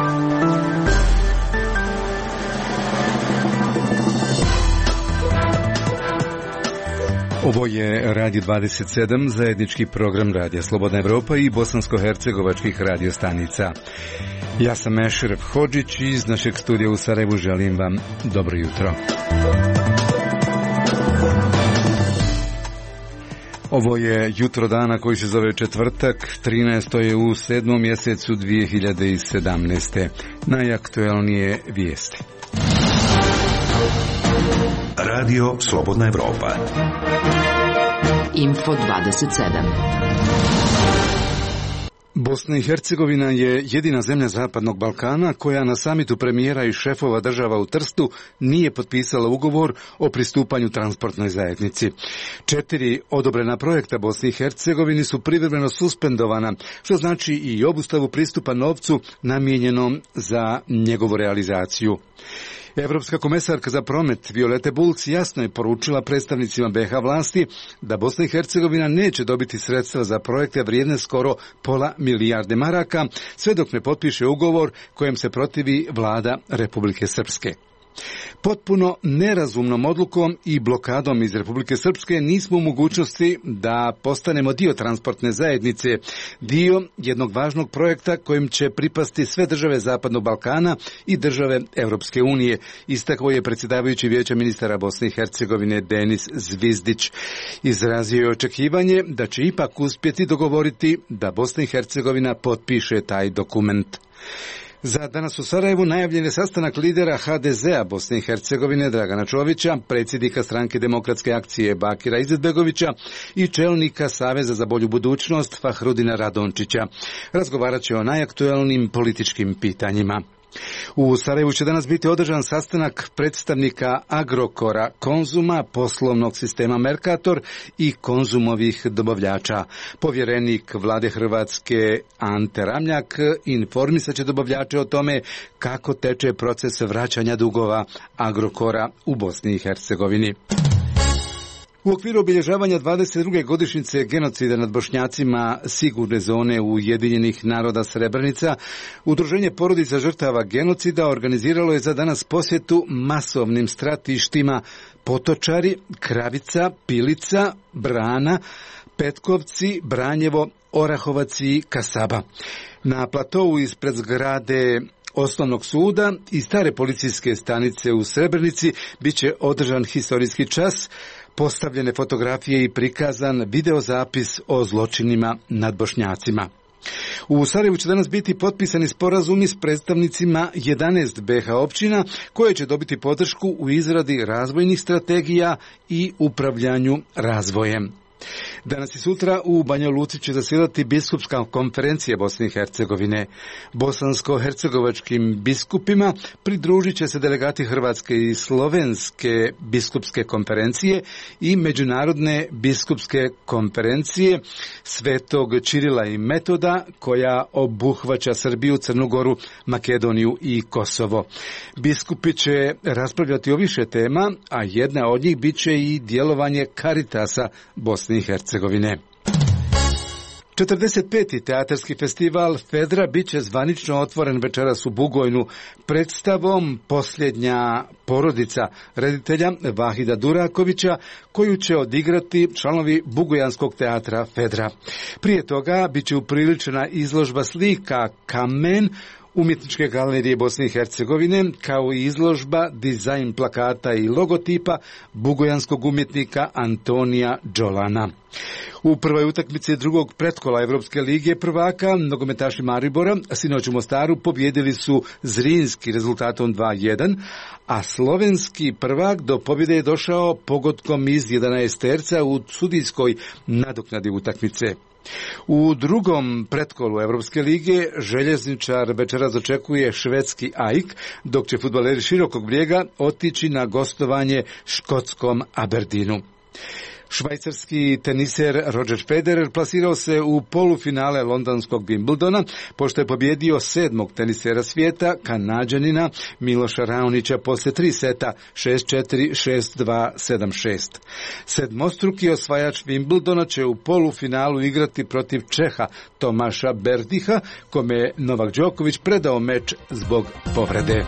Ovo je Radio 27, zajednički program Radija Slobodna Evropa i bosansko-hercegovačkih radiostanica. Ja sam Ešref Hodžić i iz našeg studija u Sarajevu želim vam dobro jutro. Ovo je jutro dana koji se zove četvrtak, 13. je u 7. mjesecu 2017. Najaktuelnije vijesti. Radio Slobodna Evropa. Info 27. Bosna i Hercegovina je jedina zemlja Zapadnog Balkana koja na samitu premijera i šefova država u Trstu nije potpisala ugovor o pristupanju transportnoj zajednici. 4 odobrena projekta Bosni i Hercegovini su privremeno suspendovana, što znači i obustavu pristupa novcu namijenjenom za njegovu realizaciju. Evropska komesarka za promet Violete Bulc jasno je poručila predstavnicima BiH vlasti da Bosna i Hercegovina neće dobiti sredstva za projekte vrijedne skoro pola milijarde maraka, sve dok ne potpiše ugovor kojem se protivi vlada Republike Srpske. Potpuno nerazumnom odlukom i blokadom iz Republike Srpske nismo u mogućnosti da postanemo dio transportne zajednice, dio jednog važnog projekta kojim će pripasti sve države Zapadnog Balkana i države Europske unije, istakao je predsjedavajući Vijeća ministara Bosne i Hercegovine Denis Zvizdić. Izrazio je očekivanje da će ipak uspjeti dogovoriti da Bosna i Hercegovina potpiše taj dokument. Za danas u Sarajevu najavljen je sastanak lidera HDZ-a Bosne i Hercegovine Dragana Čovića, predsjednika Stranke demokratske akcije Bakira Izetbegovića i čelnika Saveza za bolju budućnost Fahrudina Radončića. Razgovarat će o najaktuelnijim političkim pitanjima. U Sarajevu će danas biti održan sastanak predstavnika Agrokora, Konzuma, poslovnog sistema Mercator i Konzumovih dobavljača. Povjerenik vlade Hrvatske Ante Ramljak informisat će dobavljače o tome kako teče proces vraćanja dugova Agrokora u Bosni i Hercegovini. U okviru obilježavanja 22. godišnjice genocida nad Bošnjacima sigurne zone Ujedinjenih naroda Srebrenica, Udruženje porodica žrtava genocida organiziralo je za danas posjetu masovnim stratištima Potočari, Kravica, Pilica, Brana, Petkovci, Branjevo, Orahovac i Kasaba. Na platovu ispred zgrade Osnovnog suda i stare policijske stanice u Srebrenici bit će održan historijski čas, postavljene fotografije i prikazan videozapis o zločinima nad Bošnjacima. U Sarajevu će danas biti potpisani sporazumi s predstavnicima 11 BiH općina koje će dobiti podršku u izradi razvojnih strategija i upravljanju razvojem. Danas i sutra u Banja Luci će zasjedati biskupska konferencija Bosne i Hercegovine. Bosansko-hercegovačkim biskupima pridružit će se delegati Hrvatske i Slovenske biskupske konferencije i Međunarodne biskupske konferencije Svetog Čirila i Metoda, koja obuhvaća Srbiju, Crnu Goru, Makedoniju i Kosovo. Biskupi će raspravljati o više tema, a jedna od njih bit će i djelovanje Caritasa Bosne i Hercegovine. 45. teatarski festival Fedra bit će zvanično otvoren večeras u Bugojnu predstavom Posljednja porodica reditelja Vahida Durakovića, koju će odigrati članovi Bugojanskog teatra Fedra. Prije toga bit će upriličena izložba slika Kamen Umjetničke galerije Bosne i Hercegovine, kao i izložba dizajn plakata i logotipa bugojanskog umjetnika Antonija Đolana. U prvoj utakmici drugog pretkola Evropske lige prvaka nogometaši Maribora sinoć u Mostaru pobjedili su Zrinski rezultatom 2:1, a slovenski prvak do pobjede je došao pogodkom iz 11 terca u sudijskoj nadoknadi utakmice. U drugom pretkolu Evropske lige željezničar večeras očekuje švedski AIK, dok će fudbaleri Širokog Brijega otići na gostovanje škotskom Aberdeenu. Švajcarski teniser Roger Federer plasirao se u polufinale londonskog Wimbledona, pošto je pobjedio 7. tenisera svijeta, Kanađanina Miloša Raonića, poslije 3 seta 6-4, 6-2, 7-6. Sedmostruki osvajač Wimbledona će u polufinalu igrati protiv Čeha Tomaša Berdiha, kome je Novak Đoković predao meč zbog povrede.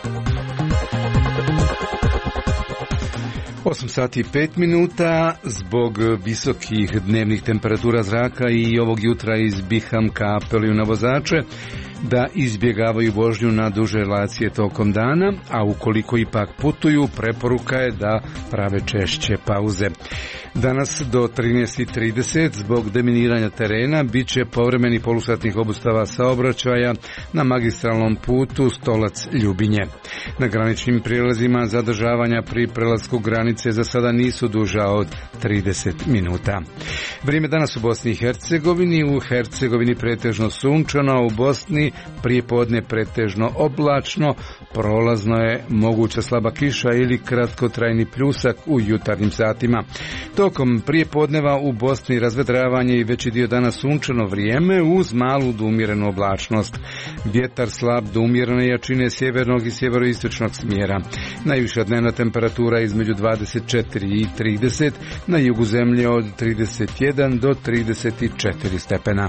8 sati i 5 minuta. Zbog visokih dnevnih temperatura zraka i ovog jutra izbihamka apeluju na vozače da izbjegavaju vožnju na duže relacije tokom dana, a ukoliko ipak putuju, preporuka je da prave češće pauze. Danas do 13:30 zbog deminiranja terena bit će povremeni polusatnih obustava saobraćaja na magistralnom putu Stolac-Ljubinje. Na graničnim prijelazima zadržavanja pri prelasku granice za sada nisu duža od 30 minuta. Vrijeme danas u Bosni i Hercegovini. U Hercegovini pretežno sunčano, u Bosni prijepodne pretežno oblačno, prolazno je moguća slaba kiša ili kratkotrajni pljusak u jutarnjim satima. Tokom prijepodneva u Bosni razvedravanje i veći dio dana sunčano vrijeme uz malu do umjerenu oblačnost. Vjetar slab do umjerene jačine sjevernog i sjeveroistočnog smjera. Najviša dnevna temperatura između 24 i 30, na jugu zemlje od 31 do 34 stepena.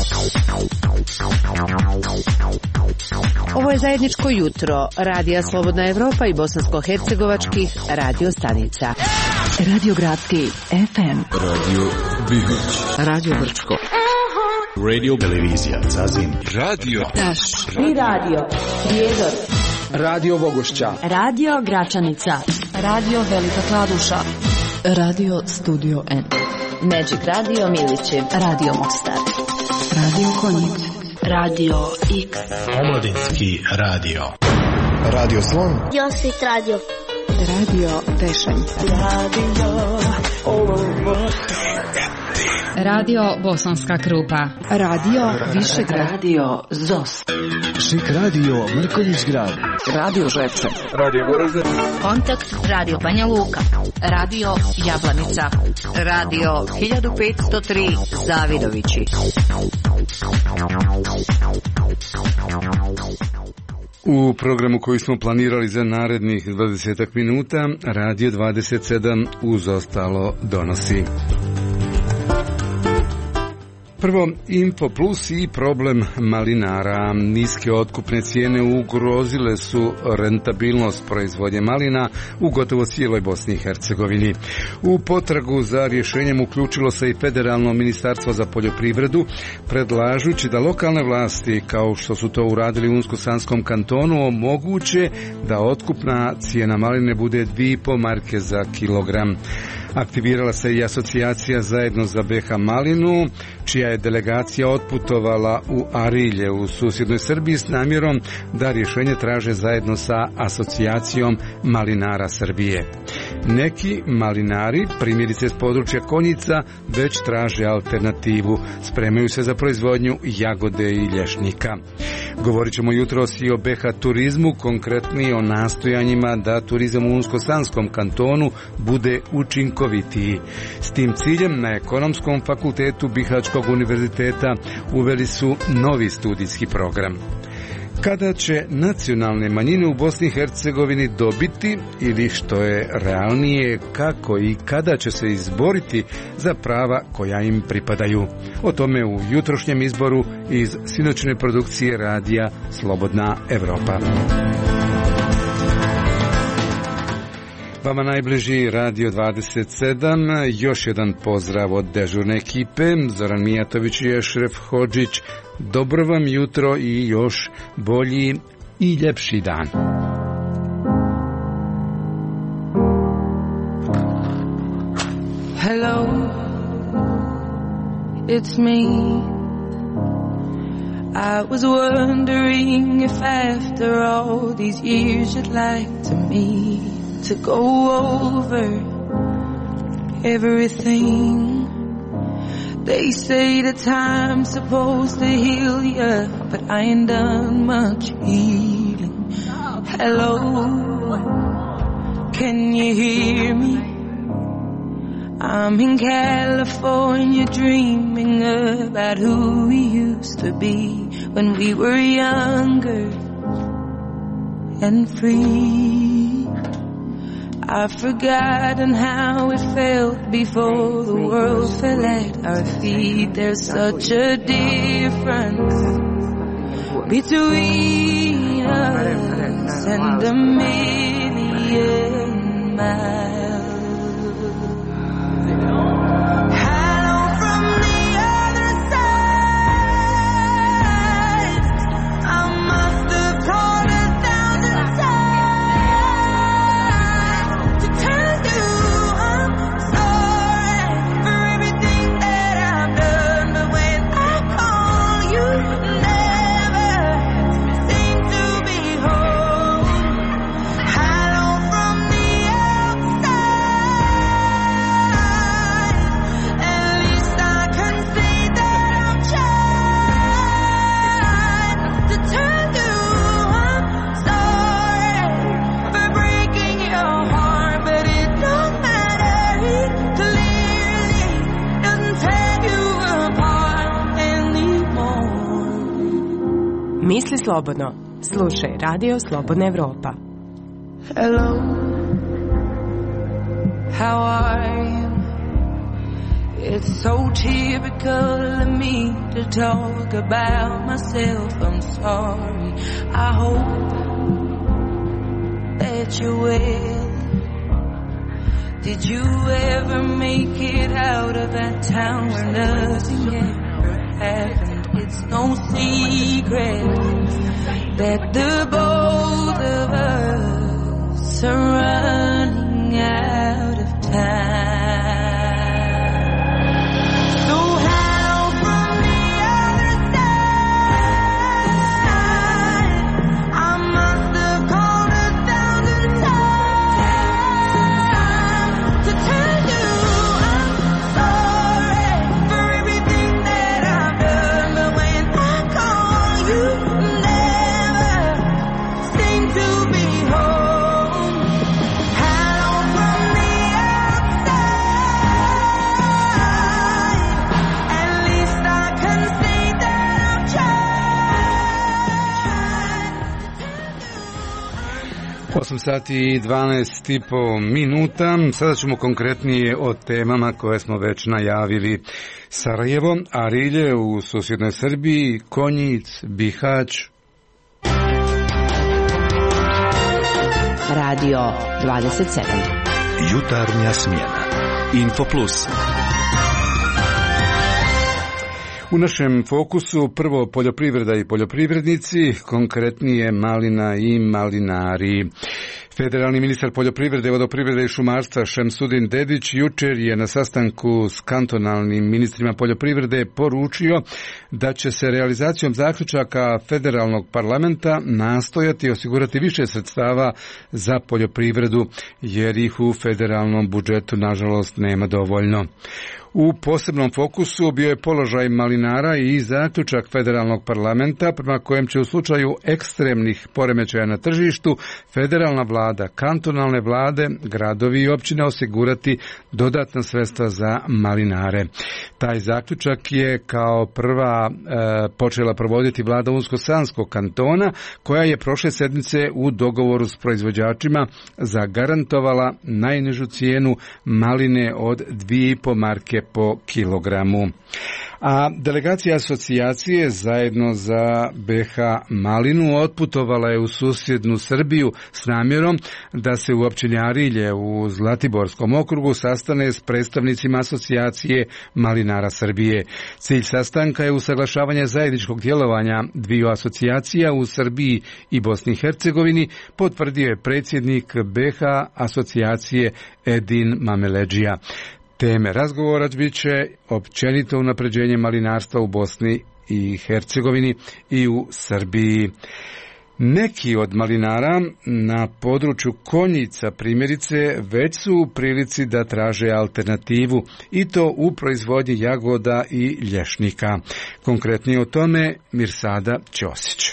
Ovo je zajedničko jutro Radija Slobodna Evropa i bosansko-hercegovačkih radio stanica. Radio Gradski FM, Radio Bihoć, Radio Brčko, Radio Televizija Zazin, Radio Taš i Radio Prijedor, Radio Vogošća, Radio Gračanica, Radio Velika Kladuša, Radio Studio N, Magic Radio Milići, Radio Mostar, Radio Konjic, Radio X, Omladinski radio. Radio Slon, Josit Radio, Radio Tešanj, Radio Bosanska Krupa, Radio Višegrad, Radio Zos, Šik radio Mrkonjić Grad, Radio Žepče, Radio Goražde, Kontakt Radio Banja Luka, Radio Jablanica, Radio 1503 Zavidovići. U programu koji smo planirali za narednih 20 minuta, Radio 27 uz ostalo donosi. Prvo, Info Plus i problem malinara. Niske otkupne cijene ugrozile su rentabilnost proizvodnje malina u gotovo cijeloj Bosni i Hercegovini. U potragu za rješenjem uključilo se i Federalno ministarstvo za poljoprivredu, predlažući da lokalne vlasti, kao što su to uradili u Unsko-Sanskom kantonu, omoguće da otkupna cijena maline bude 2,5 marke za kilogram. Aktivirala se i asocijacija Zajedno za BiH malinu, čija je delegacija otputovala u Arilje u susjednoj Srbiji s namjerom da rješenje traže zajedno sa asocijacijom malinara Srbije. Neki malinari, primjerice s područja Konjica, već traže alternativu, spremaju se za proizvodnju jagode i lješnika. Govorit ćemo jutros i o BiH turizmu, konkretnije o nastojanjima da turizam u Unsko-Sanskom kantonu bude učinkovitiji. S tim ciljem na Ekonomskom fakultetu Bihaćkog univerziteta uveli su novi studijski program. Kada će nacionalne manjine u Bosni i Hercegovini dobiti, ili što je realnije, kako i kada će se izboriti za prava koja im pripadaju? O tome u jutrošnjem izboru iz sinoćne produkcije radija Slobodna Evropa. Vama najbliži Radio 27, još jedan pozdrav od dežurne ekipe, Zoran Mijatović i Ešref Hodžić. Dobro vam jutro i još bolji i ljepši dan. Hello, it's me. I was wondering if after all these years you'd like to meet, to go over everything. They say the time's supposed to heal ya, but I ain't done much healing. Hello, can you hear me? I'm in California dreaming about who we used to be when we were younger and free. I've forgotten how it felt before the world fell at our feet. There's such a difference between us and a million miles. Misli slobodno. Slušaj Radio Slobodna Evropa. Hello, how are you? It's so typical of me to talk about myself. I'm sorry. I hope that you're well. Did you ever make it out of that town where nothing ever happened? It's no secret that the both of us are running out of time. So hello from the other side. I must have called 1,000 times to tell you I'm sorry for everything that I've done. But when I call, you never seem to be home. Hello from the outside. At least I can say that I've tried. 8 sati i 12,5 minuta. Sada ćemo konkretnije o temama koje smo već najavili. Sarajevo, Arilje u susjednoj Srbiji, Konjic, Bihać. Radio 27. Jutarnja smjena. Info Plus. U našem fokusu prvo poljoprivreda i poljoprivrednici, konkretnije malina i malinari. Federalni ministar poljoprivrede, vodoprivrede i šumarstva Šemsudin Dedić jučer je na sastanku s kantonalnim ministrima poljoprivrede poručio da će se realizacijom zaključaka federalnog parlamenta nastojati osigurati više sredstava za poljoprivredu jer ih u federalnom budžetu nažalost nema dovoljno. U posebnom fokusu bio je položaj malinara i zaključak federalnog parlamenta prema kojem će u slučaju ekstremnih poremećaja na tržištu federalna vlada, kantonalne vlade, gradovi i općine osigurati dodatna sredstva za malinare. Taj zaključak je kao prva počela provoditi vlada Unsko-Sanskog kantona koja je prošle sedmice u dogovoru s proizvođačima zagarantovala najnižu cijenu maline od 2,5 marke po kilogramu. A delegacija asocijacije zajedno za BH malinu otputovala je u susjednu Srbiju s namjerom da se u općini Arilje u Zlatiborskom okrugu sastane s predstavnicima asocijacije malinara Srbije. Cilj sastanka je usaglašavanje zajedničkog djelovanja dviju asocijacija u Srbiji i Bosni i Hercegovini, potvrdio je predsjednik BH asocijacije Edin Mameleđija. Teme razgovora bit će općenito unapređenje malinarstva u Bosni i Hercegovini i u Srbiji. Neki od malinara na području Konjica primjerice već su u prilici da traže alternativu i to u proizvodnji jagoda i lješnika. Konkretnije o tome Mirsada Ćosić.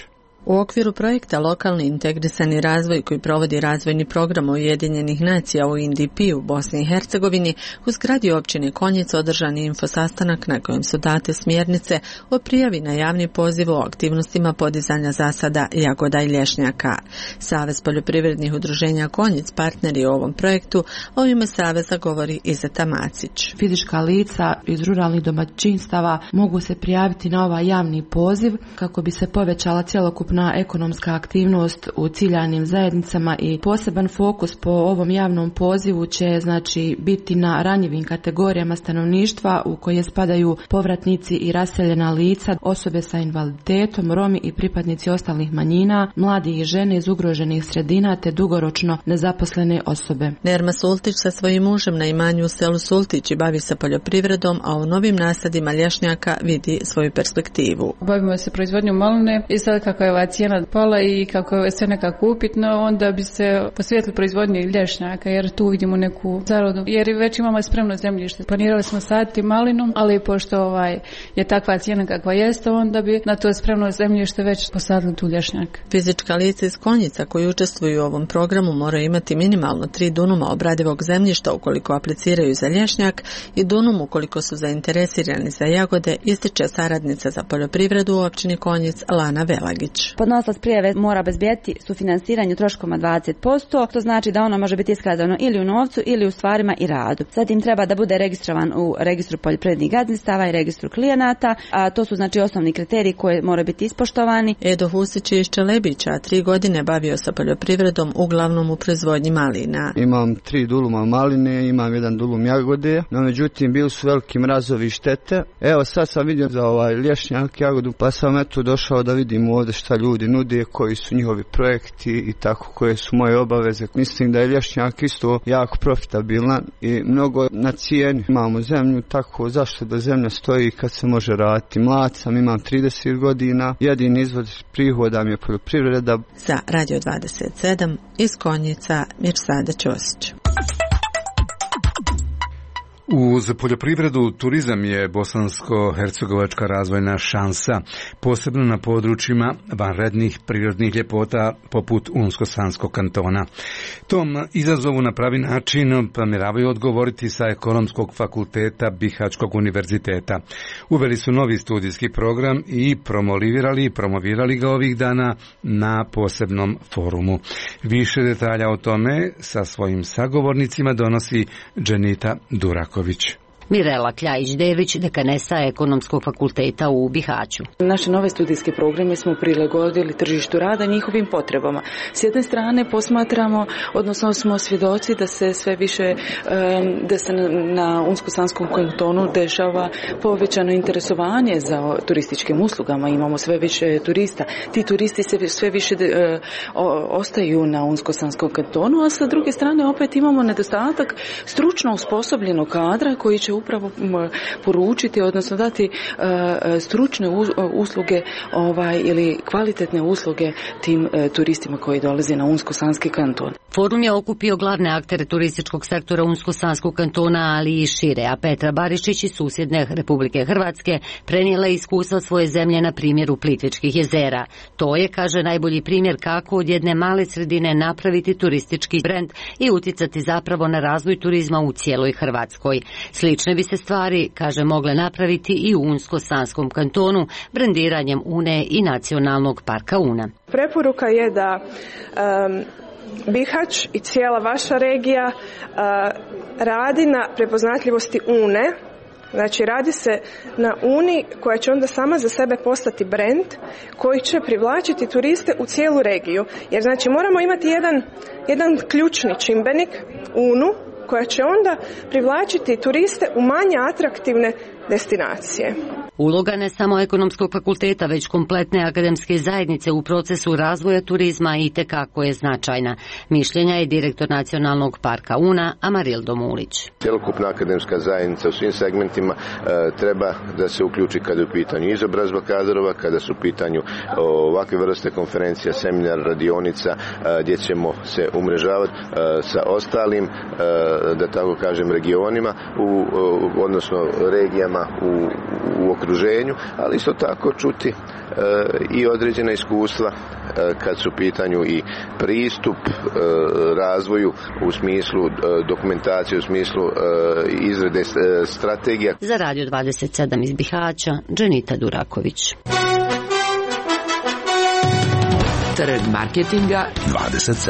U okviru projekta Lokalni integrisani razvoj koji provodi razvojni program Ujedinjenih nacija u UNDP u Bosni i Hercegovini, u zgradi općine Konjic održan je infosastanak na kojem su date smjernice o prijavi na javni poziv o aktivnostima podizanja zasada jagoda i lješnjaka. Savez poljoprivrednih udruženja Konjic partner je u ovom projektu, a u ime Saveza govori Izeta Macić. Fizička lica iz ruralnih domaćinstava mogu se prijaviti na ovaj javni poziv kako bi se povećala cjelokupna ekonomska aktivnost u ciljanim zajednicama i poseban fokus po ovom javnom pozivu će biti na ranjivim kategorijama stanovništva u koje spadaju povratnici i raseljena lica, osobe sa invaliditetom, Romi i pripadnici ostalih manjina, mladi i žene iz ugroženih sredina te dugoročno nezaposlene osobe. Nerma Sultić sa svojim mužem na imanju u selu Sultići bavi se poljoprivredom, a u novim nasadima lješnjaka vidi svoju perspektivu. Bavimo se proizvodnjom maline i sad kako je ova cijena pala i kako je sve nekako upitno, onda bi se posvetili proizvodnji lješnjaka jer tu vidimo neku zaradu. Jer već imamo spremno zemljište. Planirali smo saditi malinu, ali pošto je takva cijena kakva jeste, onda bi na to spremno zemljište već posadili tu lješnjak. Fizička lica iz Konjica koji učestvuju u ovom programu moraju imati minimalno 3 dunuma obradivog zemljišta ukoliko apliciraju za lješnjak i dunum ukoliko su zainteresirani za jagode, ističe saradnica za poljoprivredu u općini Konjic Lana Velagić. Podnosilac prijave mora obezbijeti sufinansiranje troškova 20%, to znači da ono može biti iskazano ili u novcu ili u stvarima i radu. Zatim treba da bude registrovan u registru poljoprivrednih gazdinstava i registru klijenata, a to su osnovni kriteriji koji moraju biti ispoštovani. Edo Husić je iz Čelebića, 3 godine bavio sa poljoprivredom, uglavnom u proizvodnji malina. Imam 3 duluma maline, imam 1 dulum jagode, no međutim bili su veliki mrazovi i štete. Evo sad sam vidio za lješnjak jagodu, pa sam došao da vidim ovdje šta ljudi nude, koji su njihovi projekti i tako, koje su moje obaveze. Mislim da je lješnjak isto jako profitabilan i mnogo na cijeni. Imamo zemlju, tako zašto da zemlja stoji kad se može raditi. Mlad sam, imam 30 godina, jedini izvod prihoda mi je poljoprivreda. Za Radio 27 iz Konjica Mirsada Ćosić. Uz poljoprivredu, turizam je bosansko-hercegovačka razvojna šansa, posebno na područjima vanrednih prirodnih ljepota poput Unsko-Sanskog kantona. Tom izazovu na pravi način planiraju odgovoriti sa Ekonomskog fakulteta Bihaćkog univerziteta. Uveli su novi studijski program i promovirali ga ovih dana na posebnom forumu. Više detalja o tome sa svojim sagovornicima donosi Dženita Durak. Mirela Kljajić-Dević, dekanesa Ekonomskog fakulteta u Bihaću. Naše nove studijske programe smo prilagodili tržištu rada i njihovim potrebama. S jedne strane posmatramo, odnosno smo svjedoci da se sve više, da se na Unsko-Sanskom kantonu dešava povećano interesovanje za turističkim uslugama. Imamo sve više turista. Ti turisti se sve više ostaju na Unsko-Sanskom kantonu, a sa druge strane opet imamo nedostatak stručno osposobljenog kadra koji će upravo poručiti, odnosno dati stručne usluge ili kvalitetne usluge tim turistima koji dolaze na Unsko-Sanski kanton. Forum je okupio glavne aktere turističkog sektora Unsko-Sanskog kantona, ali i šire, a Petra Barišić iz susjedne Republike Hrvatske prenijela iskustva svoje zemlje na primjeru Plitvičkih jezera. To je, kaže, najbolji primjer kako od jedne male sredine napraviti turistički brend i uticati zapravo na razvoj turizma u cijeloj Hrvatskoj. Slične bi se stvari, kaže, mogle napraviti i u Unsko-Sanskom kantonu brendiranjem Une i Nacionalnog parka Una. Preporuka je da Bihać i cijela vaša regija radi na prepoznatljivosti Une. Znači radi se na Uni koja će onda sama za sebe postati brend koji će privlačiti turiste u cijelu regiju. Jer znači moramo imati jedan ključni čimbenik, Unu, koja će onda privlačiti turiste u manje atraktivne destinacije. Uloga ne samo Ekonomskog fakulteta, već kompletne akademske zajednice u procesu razvoja turizma itekako je značajna. Mišljenja je direktor Nacionalnog parka Una, Amarildo Mulić. Cjelokupna akademska zajednica u svim segmentima treba da se uključi kada je u pitanju izobrazba kadrova, kada su u pitanju ovakve vrste konferencija, seminara, radionica, gdje ćemo se umrežavati sa ostalim, da tako kažem, regionima, odnosno regijama u okruženju, ali isto tako čuti i određena iskustva kad su u pitanju i pristup razvoju u smislu dokumentacije, u smislu izrade strategija. Za Radio 27 iz Bihaća, Dženita Duraković. Trg marketinga 27.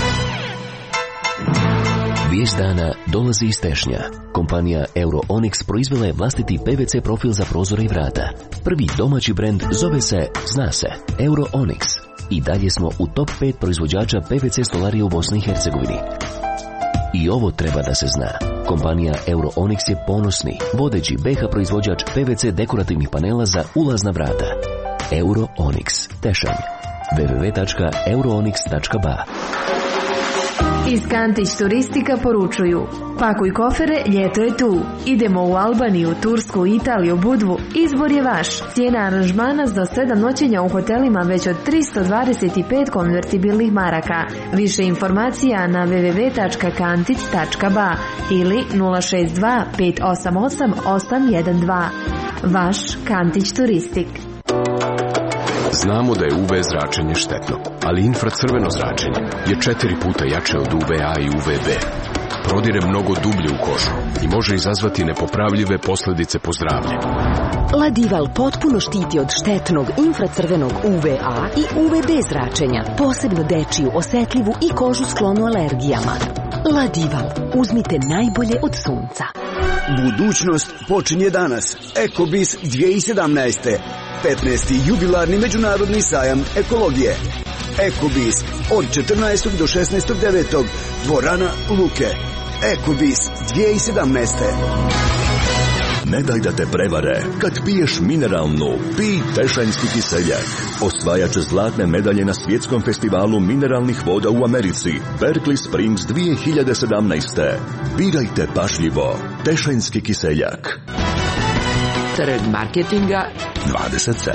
Vijest dana dolazi iz Tešnja. Kompanija Euro-Onyx proizvela je vlastiti PVC profil za prozore i vrata. Prvi domaći brend zove se, zna se, Euro-Onyx. I dalje smo u top 5 proizvođača PVC stolarije u Bosni i Hercegovini. I ovo treba da se zna. Kompanija Euro-Onyx je ponosni, vodeći BiH proizvođač PVC dekorativnih panela za ulazna vrata. Euro-Onyx, Tešanj. www.euroonyx.ba. Iz Kantić Turistika poručuju: pakuj kofere, ljeto je tu. Idemo u Albaniju, Tursku, Italiju, Budvu. Izbor je vaš. Cijena aranžmana za 7 noćenja u hotelima već od 325 konvertibilnih maraka. Više informacija na www.kantic.ba ili 062 588 812. Vaš Kantić Turistik. Znamo da je UV zračenje štetno, ali infracrveno zračenje je 4 puta jače od UVA i UVB. Prodire mnogo dublje u kožu i može izazvati nepopravljive posljedice po zdravlje. Ladival potpuno štiti od štetnog infracrvenog UVA i UVB zračenja, posebno dečiju, osetljivu i kožu sklonu alergijama. Ladival, uzmite najbolje od sunca. Budućnost počinje danas. Ekobis 2017. 15. jubilarni međunarodni sajam ekologije. Ekobis od 14. do 16.9. Dvorana Luke. Ekobis 2017. Ne daj da te prevare. Kad piješ mineralnu, pij Tešanjski kiseljak. Osvajač zlatne medalje na svjetskom festivalu mineralnih voda u Americi. Berkeley Springs 2017. Birajte pažljivo. Tešanjski kiseljak. Trg marketinga 27.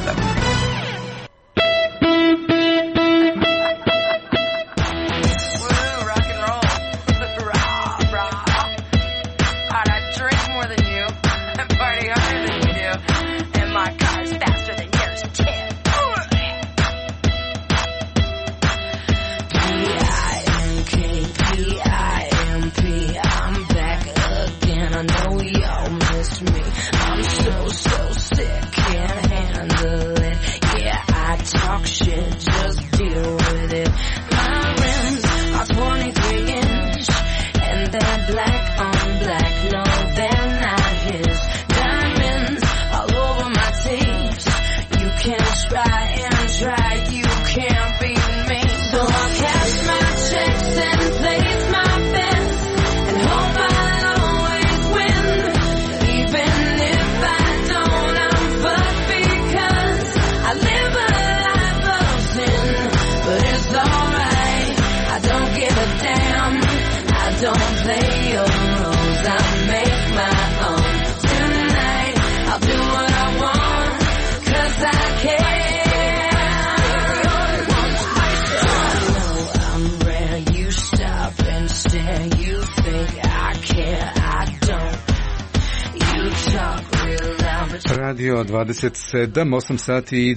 Radio 27, 8 sati i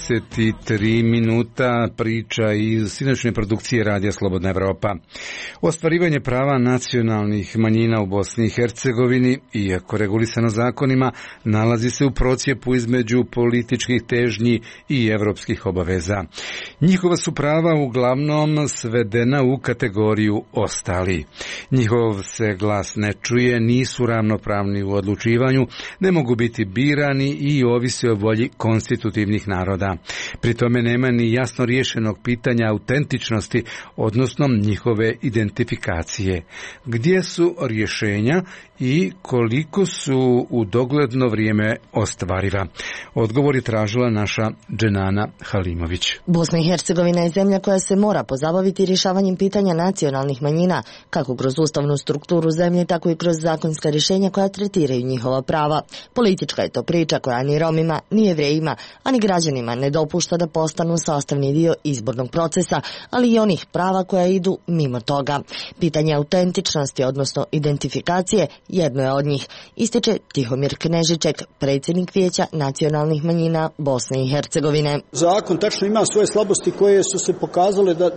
23 minuta, priča iz sinoćne produkcije Radija Slobodna Evropa. Ostvarivanje prava nacionalnih manjina u Bosni i Hercegovini, iako regulisano zakonima, nalazi se u procjepu između političkih težnji i evropskih obaveza. Njihova su prava uglavnom svedena u kategoriju ostali. Njihov se glas ne čuje, nisu ravnopravni u odlučivanju, ne mogu biti birani i ovise o volji konstitutivnih naroda. Pri tome nema ni jasno riješenog pitanja autentičnosti, odnosno njihove identifikacije. Gdje su rješenja i koliko su u dogledno vrijeme ostvariva? Odgovor je tražila naša Dženana Halimović. Bosna i Hercegovina je zemlja koja se mora pozabaviti rješavanjem pitanja nacionalnih manjina, kako kroz ustavnu strukturu zemlje, tako i kroz zakonska rješenja koja tretiraju njihova prava. Politička je to priča priča koja ni Romima, ni Jevrejima, a ni građanima ne dopušta da postanu sastavni dio izbornog procesa, ali i onih prava koja idu mimo toga. Pitanje autentičnosti, odnosno identifikacije, jedno je od njih, ističe Tihomir Knežiček, predsjednik Vijeća nacionalnih manjina Bosne i Hercegovine. Zakon tačno ima svoje slabosti koje su se pokazale da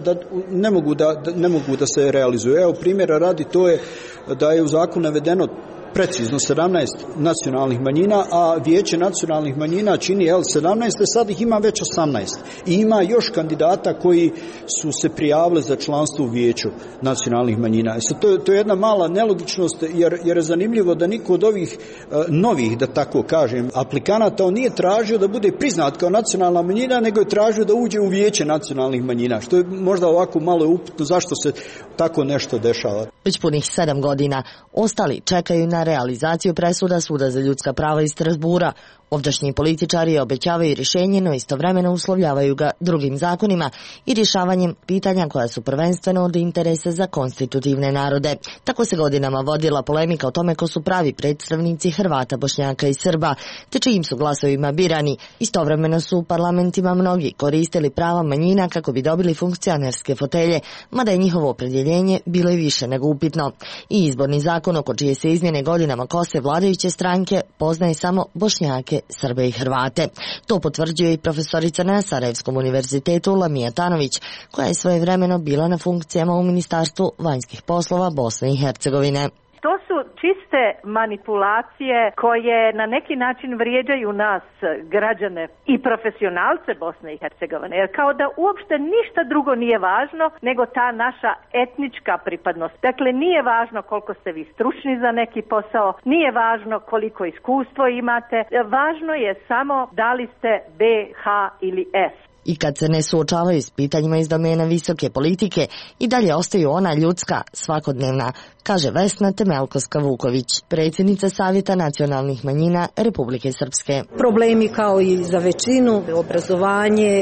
ne mogu da se realizuju. Evo primjera radi, to je da je u zakonu navedeno precizno 17 nacionalnih manjina, a Vijeće nacionalnih manjina čini 17, sad ih ima već 18. I ima još kandidata koji su se prijavili za članstvo u Vijeću nacionalnih manjina. To je jedna mala nelogičnost, jer je zanimljivo da niko od ovih novih, da tako kažem, aplikanata, on nije tražio da bude priznat kao nacionalna manjina, nego je tražio da uđe u Vijeće nacionalnih manjina, što je možda ovako malo upitno zašto se tako nešto dešava. Već punih 7 godina ostali čekaju na realizaciju presuda Suda za ljudska prava iz Strasbura. Ovdašnji političari obećavaju rješenje, no istovremeno uslovljavaju ga drugim zakonima i rješavanjem pitanja koja su prvenstveno od interesa za konstitutivne narode. Tako se godinama vodila polemika o tome ko su pravi predstavnici Hrvata, Bošnjaka i Srba, te čijim su glasovima birani. Istovremeno su u parlamentima mnogi koristili prava manjina kako bi dobili funkcionerske fotelje, mada je njihovo opredjeljenje bilo i više nego upitno. I izborni zakon oko čije se izmjene godinama kose vladajuće stranke poznaje samo Bošnjake, Srbe i Hrvate. To potvrđuje i profesorica na Sarajevskom univerzitetu Lamija Tanović, koja je svojevremeno bila na funkcijama u Ministarstvu vanjskih poslova Bosne i Hercegovine. To su čiste manipulacije koje na neki način vrijeđaju nas, građane i profesionalce Bosne i Hercegovine, jer kao da uopšte ništa drugo nije važno nego ta naša etnička pripadnost. Dakle, nije važno koliko ste vi stručni za neki posao, nije važno koliko iskustvo imate, važno je samo da li ste B, H ili S. I kad se ne suočavaju s pitanjima iz domena visoke politike, i dalje ostaju ona ljudska, svakodnevna, kaže Vesna Temelkovska-Vuković, predsjednica Savjeta nacionalnih manjina Republike Srpske. Problemi kao i za većinu, obrazovanje,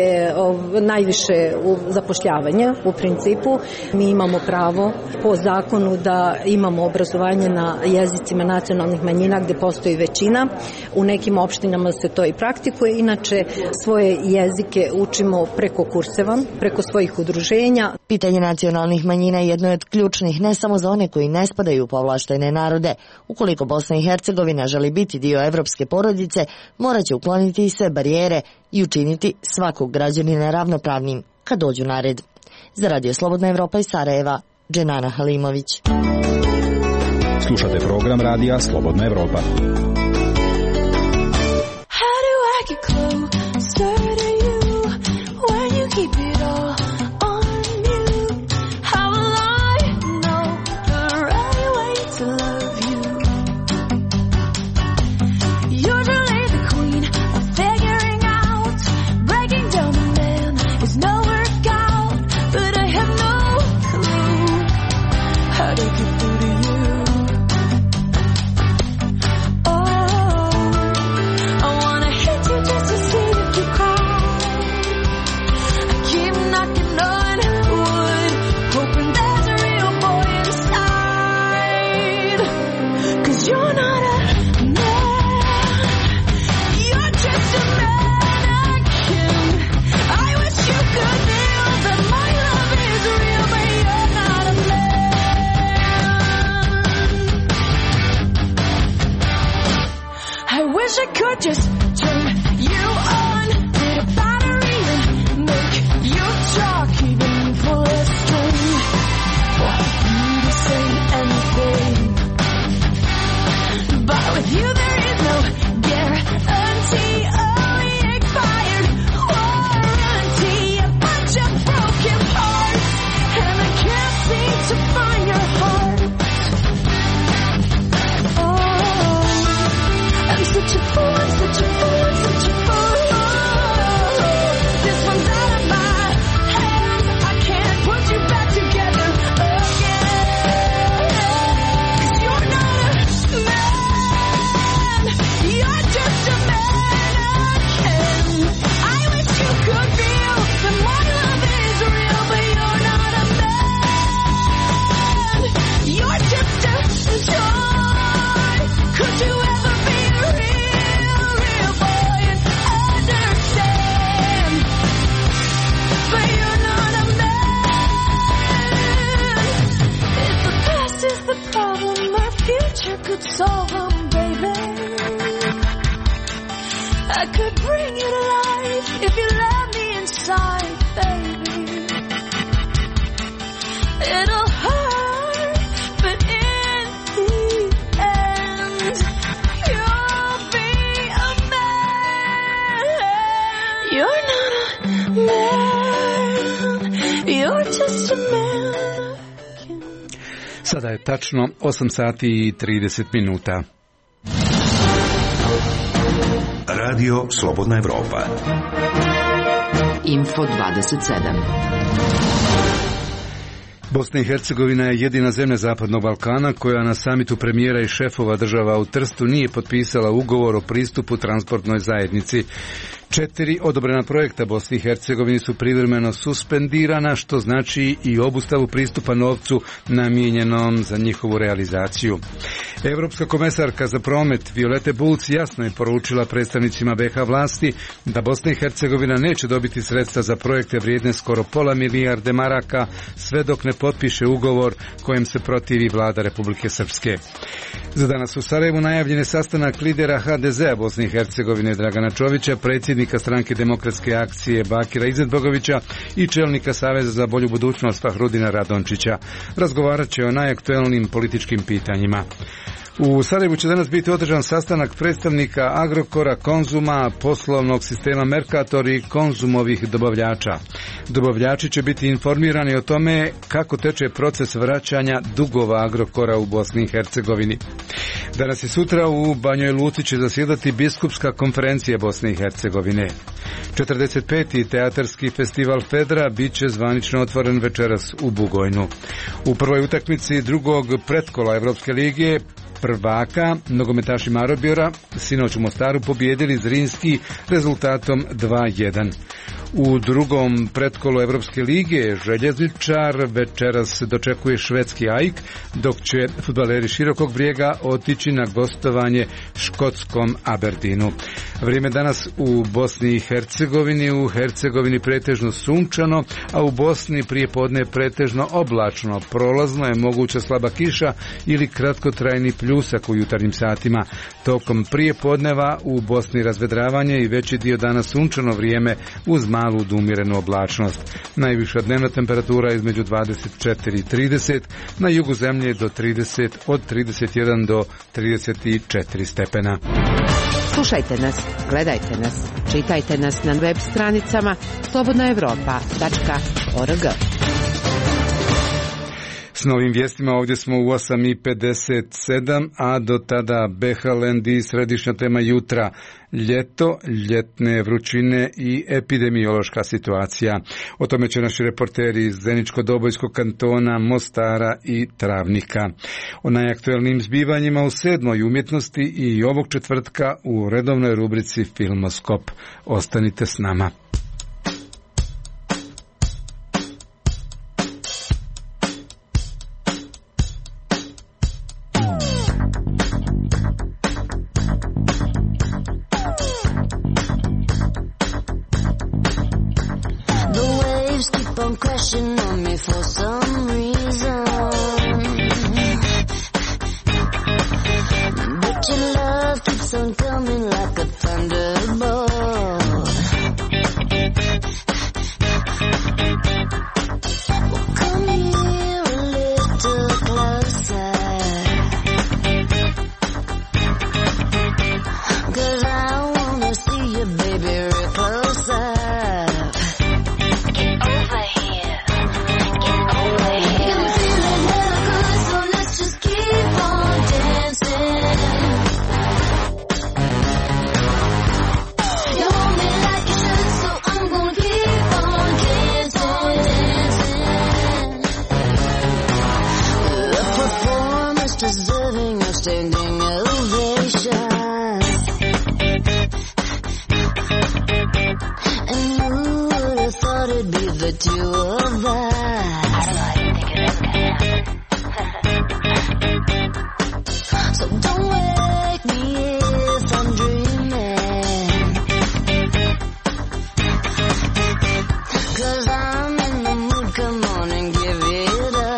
najviše zapošljavanje u principu. Mi imamo pravo po zakonu da imamo obrazovanje na jezicima nacionalnih manjina gdje postoji većina. U nekim opštinama se to i praktikuje, inače svoje jezike učimo preko kurseva, preko svojih udruženja. Pitanje nacionalnih manjina je jedno od ključnih ne samo za one koji ne spadaju u povlaštene narode. Ukoliko Bosna i Hercegovina želi biti dio evropske porodice, morat će ukloniti i sve barijere i učiniti svakog građanina ravnopravnim kad dođu na red. Za Radio Slobodna Evropa iz Sarajeva, Dženana Halimović. Slušate program Radija Slobodna Evropa. I could just turn you on, put a battery in, make you talk, even pull a string. Want you to say anything, but with you there is no guarantee, only expired warranty. A bunch of broken parts, and I can't seem to find your heart. Oh, I'm such a fool, I'm such a man, you're just a man. Sada je tačno 8 sati i 30 minuta. Radio Slobodna Evropa. Info 27. Bosna i Hercegovina je jedina zemlja Zapadnog Balkana koja na samitu premijera i šefova država u Trstu nije potpisala ugovor o pristupu transportnoj zajednici. 4 odobrena projekta Bosni i Hercegovini su privremeno suspendirana, što znači i obustavu pristupa novcu namijenjenom za njihovu realizaciju. Evropska komesarka za promet Violete Bulc jasno je poručila predstavnicima BiH vlasti da Bosna i Hercegovina neće dobiti sredstva za projekte vrijedne skoro £0,5 milijarde maraka sve dok ne potpiše ugovor kojem se protivi vlada Republike Srpske. Za danas u Sarajevu najavljen je sastanak lidera HDZ-a Bosne i Hercegovine Dragana Čovića, predsjednika stranke Demokratske akcije Bakira Izetbegovića i čelnika Saveza za bolju budućnost Fahrudina Radončića. Razgovarat će o najaktuelnijim političkim pitanjima. U Sarajevu će danas biti održan sastanak predstavnika Agrokora, Konzuma, poslovnog sistema Mercator i Konzumovih dobavljača. Dobavljači će biti informirani o tome kako teče proces vraćanja dugova Agrokora u Bosni i Hercegovini. Danas i sutra u Banjoj Luci će zasjedati Biskupska konferencija Bosne i Hercegovine. 45. teatarski festival Fedra bit će zvanično otvoren večeras u Bugojnu. U prvoj utakmici drugog pretkola Evropske lige prvaka, nogometaši Marobjora, sinoć u Mostaru pobijedili Zrinski rezultatom 2:1. U drugom pretkolu Evropske lige Željezničar večeras dočekuje švedski AIK, dok će fudbaleri Širokog Brijega otići na gostovanje škotskom Aberdeenu. Vrijeme danas u Bosni i Hercegovini, u Hercegovini pretežno sunčano, a u Bosni prije podne pretežno oblačno. Prolazno je moguća slaba kiša ili kratkotrajni pljusak u jutarnjim satima. Tokom prije podneva u Bosni razvedravanje i veći dio dana sunčano vrijeme uz malu do umjerenu oblačnost. Najviša dnevna temperatura između 24 i 30, na jugu zemlje od 31 do 34 stepena. Slušajte nas, gledajte nas, čitajte nas na web stranicama slobodnaevropa.org. S novim vijestima ovdje smo u 8:57, a do tada Behaland i središnja tema jutra. Ljeto, ljetne vrućine i epidemiološka situacija. O tome će naši reporteri iz Zeničko-Dobojskog kantona, Mostara i Travnika. O najaktuelnijim zbivanjima u 7. umjetnosti i ovog četvrtka u redovnoj rubrici Filmoskop. Ostanite s nama. Crashing on me for some reason, but your love keeps on coming like a thunderbolt. Well, come here a little closer, 'cause I wanna see you, baby, real closer. Deserving of standing ovation, and who would have thought it'd be the two of us? I don't know, I didn't think it ever could happen. So don't wake me if I'm dreaming, 'cause I'm in the mood, come on and give it up.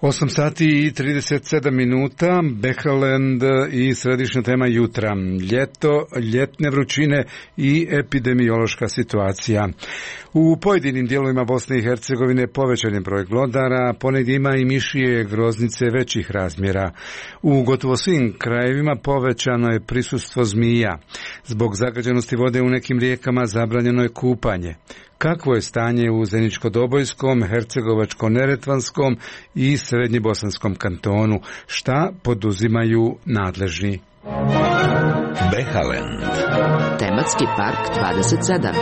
8 sati i 37 minuta, Behaland i središnja tema jutra. Ljeto, ljetne vrućine i epidemiološka situacija. U pojedinim dijelovima Bosne i Hercegovine povećan je broj glodara, ponegdje ima i mišije groznice većih razmjera. U gotovo svim krajevima povećano je prisustvo zmija. Zbog zagađenosti vode u nekim rijekama zabranjeno je kupanje. Kakvo je stanje u Zeničko-Dobojskom, Hercegovačko-Neretvanskom i Srednjebosanskom kantonu? Šta poduzimaju nadležni? Behaland. Tematski park 27.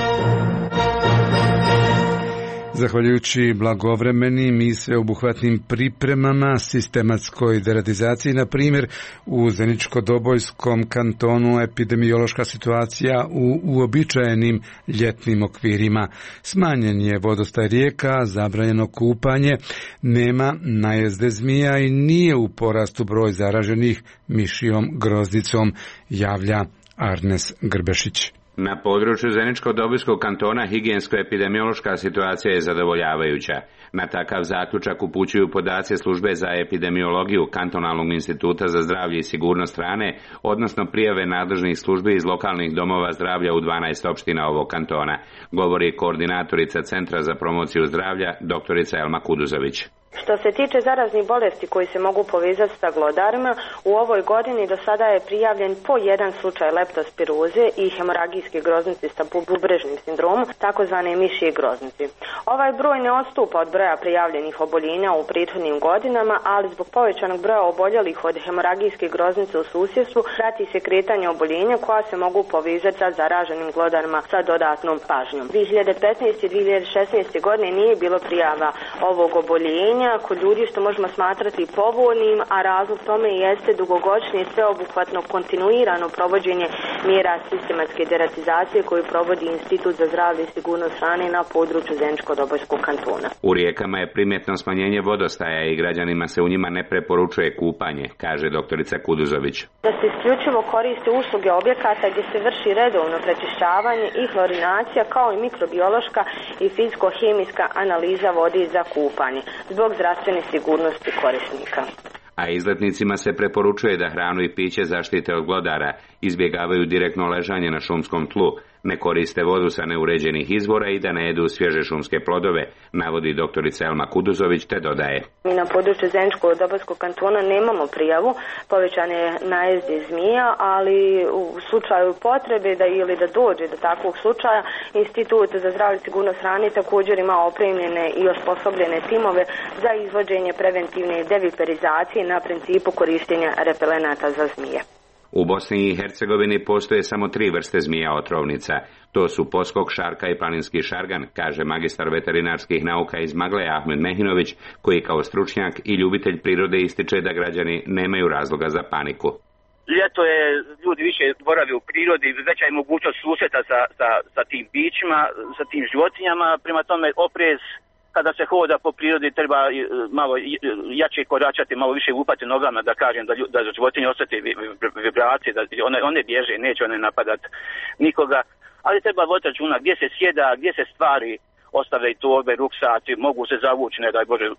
Zahvaljujući blagovremenim i sveobuhvatnim pripremama sistematskoj deratizaciji, na primjer u Zeničko-Dobojskom kantonu epidemiološka situacija u uobičajenim ljetnim okvirima. Smanjen je vodostaj rijeka, zabranjeno kupanje, nema najezde zmija i nije u porastu broj zaraženih mišijom groznicom, javlja Arnes Grbešić. Na području Zeničko-Dobojskog kantona higijensko-epidemiološka situacija je zadovoljavajuća. Na takav zaključak upućuju podaci službe za epidemiologiju Kantonalnog instituta za zdravlje i sigurnost hrane, odnosno prijave nadležnih službi iz lokalnih domova zdravlja u 12 opština ovog kantona, govori koordinatorica Centra za promociju zdravlja, doktorica Elma Kuduzović. Što se tiče zaraznih bolesti koji se mogu povezati sa glodarima, u ovoj godini do sada je prijavljen po jedan slučaj leptospiroze i hemoragijske groznice sa bubrežnim sindromom, takozvane mišije groznice. Ovaj broj ne odstupa od broja prijavljenih oboljenja u prethodnim godinama, ali zbog povećanog broja oboljelih od hemoragijske groznice u susjedstvu prati se kretanje oboljenja koja se mogu povezati sa zaraženim glodarima sa dodatnom pažnjom. 2015. i 2016. godine nije bilo prijava ovog oboljenja kod ljudi, što možemo smatrati povoljnim, a razlog tome jeste dugogodišnje sveobuhvatno kontinuirano provođenje mjera sistematske deratizacije koju provodi Institut za zdravlje i sigurnost hrane na području Zeničko-Dobojskog kantona. U rijekama je primjetno smanjenje vodostaja i građanima se u njima ne preporučuje kupanje, kaže doktorica Kuduzović. Da se isključivo koriste usluge objekata gdje se vrši redovno prečišćavanje i klorinacija, kao i mikrobiološka i fiziko-hemijska analiza vode za kupanje, zbog zdravstvene sigurnosti korisnika. A izletnicima se preporučuje da hranu i piće zaštite od glodara, izbjegavaju direktno ležanje na šumskom tlu, ne koriste vodu sa neuređenih izvora i da ne jedu svježe šumske plodove, navodi doktorica Elma Kuduzović te dodaje. Mi na području Zeničko-Dobojskog kantona nemamo prijavu povećane najezde zmija, ali u slučaju potrebe da dođe do takvog slučaja, Institut za zdravlje i sigurnost hrane također ima opremljene i osposobljene timove za izvođenje preventivne deviperizacije na principu korištenja repelenata za zmije. U Bosni i Hercegovini postoje samo 3 vrste zmija otrovnica. To su poskok, šarka i planinski šargan, kaže magistar veterinarskih nauka iz Magle Ahmed Mehinović, koji kao stručnjak i ljubitelj prirode ističe da građani nemaju razloga za paniku. Ljeto je, ljudi više borave u prirodi, veća je mogućnost susreta sa tim bićima, sa tim životinjama, prema tome oprez. Kada se hoda po prirodi treba malo jače koračati, malo više lupati nogama, da kažem, da životinje osjete vibracije, da one bježe, neće one napadat nikoga, ali treba voditi računa gdje se sjeda, gdje se stvari ostavljaju, torbe, ruksaci, mogu se zavući, ne daj Bože,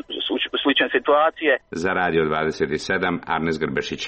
slične situacije. Za Radio 27, Arnes Grbešić.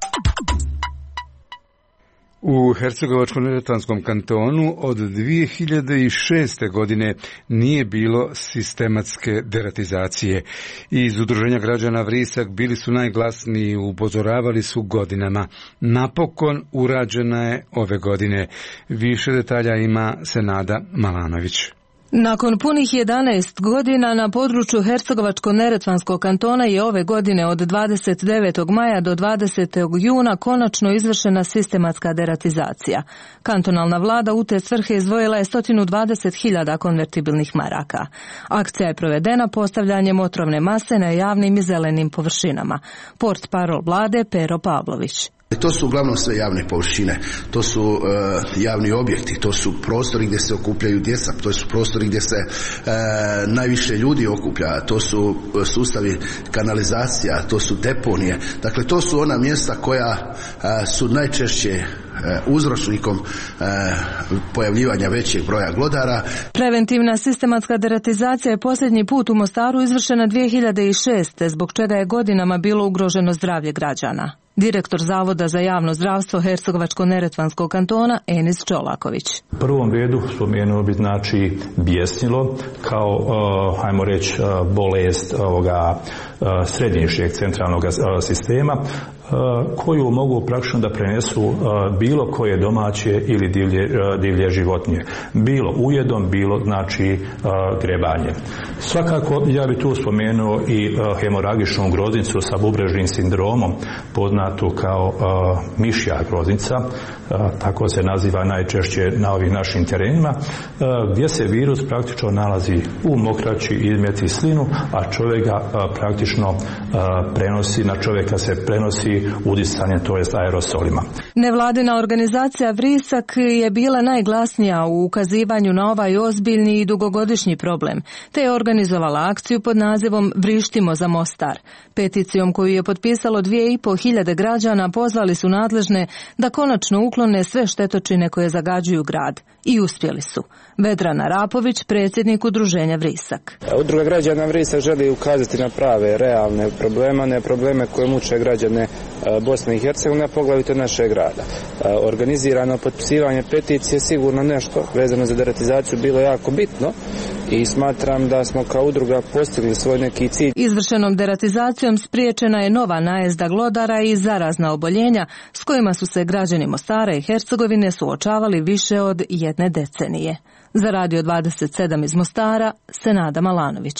U Hercegovačko-Neretvanskom kantonu od 2006. godine nije bilo sistematske deratizacije. Iz Udruženja građana Vrisak bili su najglasniji i upozoravali su godinama. Napokon urađena je ove godine. Više detalja ima Senada Malanović. Nakon punih 11 godina na području Hercegovačko-Neretvanskog kantona je ove godine od 29. maja do 20. juna konačno izvršena sistematska deratizacija. Kantonalna vlada u te svrhe izdvojila je 120.000 konvertibilnih maraka. Akcija je provedena postavljanjem otrovne mase na javnim i zelenim površinama. Portparol vlade Pero Pavlović. To su uglavnom sve javne površine, to su javni objekti, to su prostori gdje se okupljaju djeca, to su prostori gdje se najviše ljudi okuplja, to su sustavi kanalizacija, to su deponije. Dakle, to su ona mjesta koja su najčešće uzročnikom pojavljivanja većeg broja glodara. Preventivna sistematska deratizacija je posljednji put u Mostaru izvršena 2006. zbog čega je godinama bilo ugroženo zdravlje građana. Direktor Zavoda za javno zdravstvo Hercegovačko-neretvanskog kantona Enis Čolaković. U prvom redu spomenuo bi znači bijesnilo kao, hajmo reći, bolest središnjeg centralnog sistema, koju mogu praktično da prenesu bilo koje domaće ili divlje životinje. Bilo ujedom, bilo znači grebanje. Svakako ja bih tu spomenuo i hemoragičnu groznicu sa bubrežnim sindromom, poznatu kao mišja groznica, tako se naziva najčešće na ovim našim terenima, gdje se virus praktično nalazi u mokraći, izmeti slinu, a čovjek ga praktično prenosi, na čovjeka se prenosi udisanjem, to jest aerosolima. Nevladina organizacija Vrisak je bila najglasnija u ukazivanju na ovaj ozbiljni i dugogodišnji problem, te je organizovala akciju pod nazivom Vrištimo za Mostar. Peticijom koju je potpisalo 2500 građana pozvali su nadležne da konačno uklone sve štetočine koje zagađuju grad. I uspjeli su. Vedrana Rapović, predsjednik udruženja Vrisak. Udruga građana Vrisak želi ukazati na prave, realne probleme, ne probleme koje muče građane Bosne i Hercegovine, poglavito našeg grada. Organizirano potpisivanje peticije sigurno nešto vezano za deratizaciju bilo jako bitno i smatram da smo kao udruga postigli svoj neki cilj. Izvršenom deratizacijom spriječena je nova najezda glodara i zarazna oboljenja s kojima su se građani Mostara i Hercegovine suočavali više od jedne decenije. Za Radio 27 iz Mostara, Senada Malanović.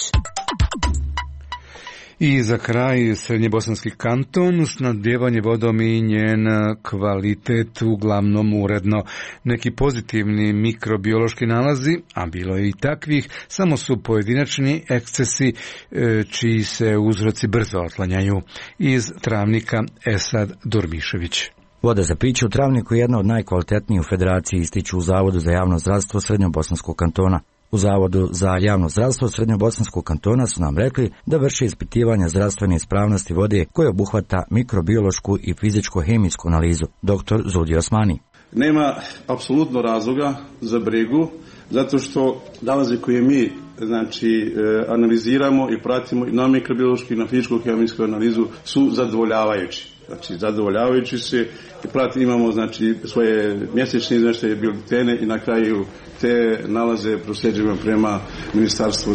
I za kraj Srednjebosanski kanton, snabdijevanje vodom i njen kvalitet uglavnom uredno. Neki pozitivni mikrobiološki nalazi, a bilo je i takvih, samo su pojedinačni ekscesi čiji se uzroci brzo otklanjaju. Iz Travnika Esad Durmišević. Voda za piće u Travniku je jedna od najkvalitetnijih u federaciji, ističu u Zavodu za javno zdravstvo Srednjobosanskog kantona. U Zavodu za javno zdravstvo Srednjobosanskog kantona su nam rekli da vrše ispitivanja zdravstvene ispravnosti vode koje obuhvata mikrobiološku i fizičko-hemijsku analizu. Dr. Zudi Osmani. Nema apsolutno razloga za brigu, zato što nalaze koje mi analiziramo i pratimo i na mikrobiološku i na fizičko-hemijsku analizu su zadovoljavajući. Znači, zadovoljavajući se i imamo svoje mjesečne izvještaje, biltene i na kraju te nalaze prosljeđujemo prema ministarstvu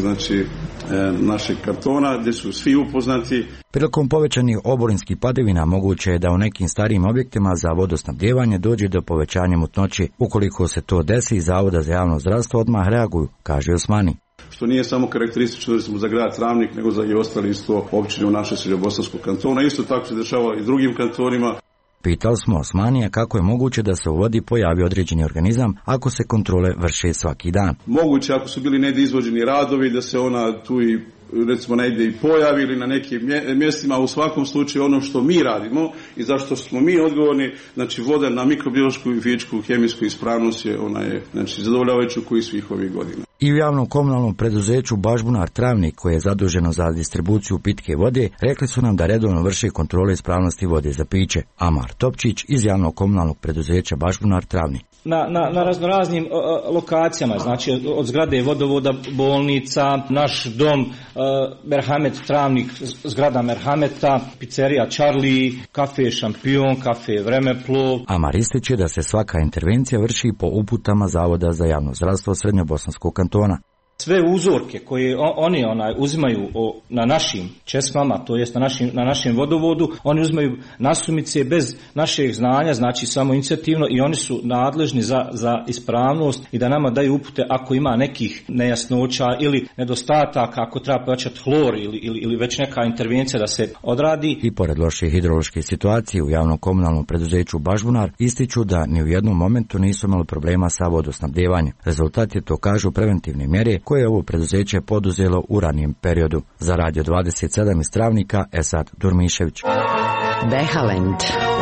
našeg kantona gdje su svi upoznati. Prilikom povećanih oborinskih padavina moguće je da u nekim starijim objektima za vodosnabdijevanje dođe do povećanja mutnoće. Ukoliko se to desi, Zavoda za javno zdravstvo odmah reaguju, kaže Osmani. Što nije samo karakteristično za grad Travnik, nego za i ostali isto općine u našoj Srednjobosanskog kantona. Isto tako se dešava i drugim kantonima. Pitali smo Osmanija kako je moguće da se u vodi pojavi određeni organizam ako se kontrole vrše svaki dan. Moguće ako su bili negdje izvođeni radovi da se ona tu i recimo negdje i pojavi ili na nekim mjestima, u svakom slučaju ono što mi radimo i zašto smo mi odgovorni, voda na mikrobiološku i fizičku hemijsku ispravnost je zadovoljavajuća koji svih ovih godina. I u javnom komunalnom preduzeću Bažbunar Travnik, koje je zaduženo za distribuciju pitke vode, rekli su nam da redovno vrše kontrole ispravnosti vode za piće. Amar Topčić iz javnog komunalnog preduzeća Bažbunar Travnik. Na raznoraznim lokacijama, od zgrade vodovoda, bolnica, naš dom, Merhamet Travnik, zgrada Merhameta, pizzerija Charlie, kafe Šampion, kafe Vremeplov. Amar ističe da se svaka intervencija vrši po uputama Zavoda za javno zdravstvo Srednjobosanskog kantona. Sve uzorke koje oni uzimaju na našim česmama, to jest na našem vodovodu, oni uzimaju nasumice bez našeg znanja, samo inicijativno, i oni su nadležni za ispravnost i da nama daju upute ako ima nekih nejasnoća ili nedostataka, ako treba pojačati hlor ili već neka intervencija da se odradi. I pored loše hidrološke situacije u javnom komunalnom preduzeću Bažbunar ističu da ni u jednom momentu nisu imali problema sa vodosnabdjevanjem. Rezultat je, to kažu, preventivne mjere koje je ovo preduzeće poduzelo u ranijem periodu. Za Radio 27 iz Travnika, Esad Durmišević. Behalend.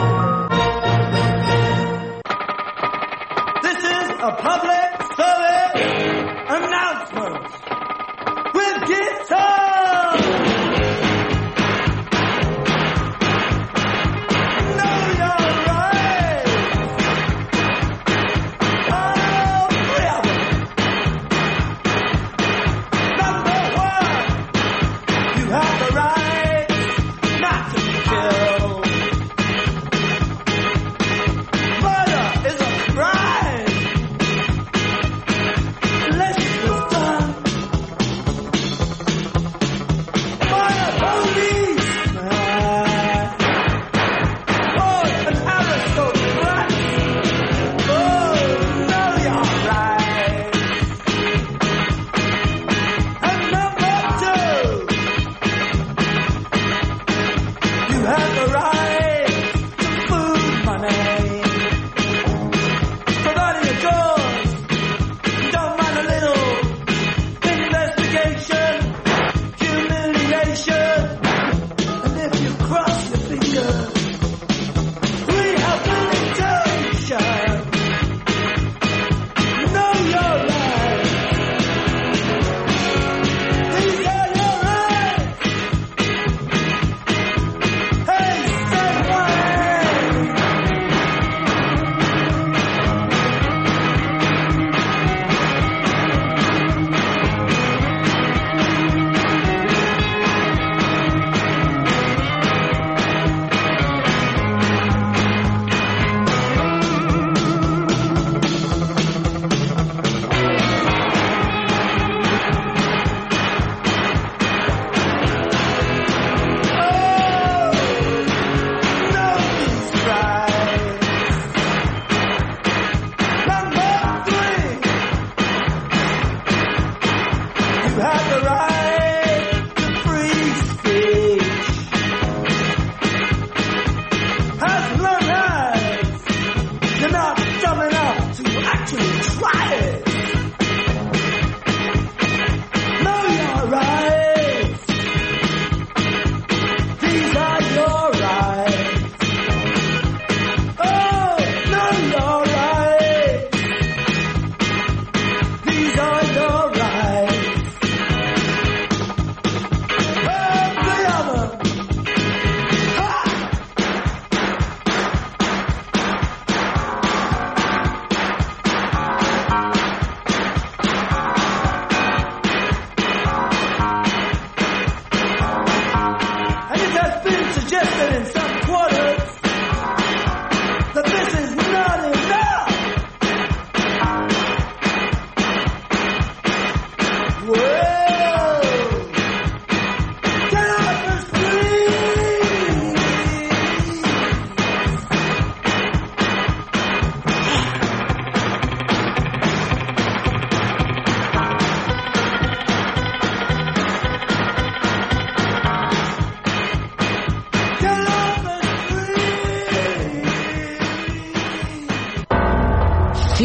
This is a public service announcement with guitar. Know your rights.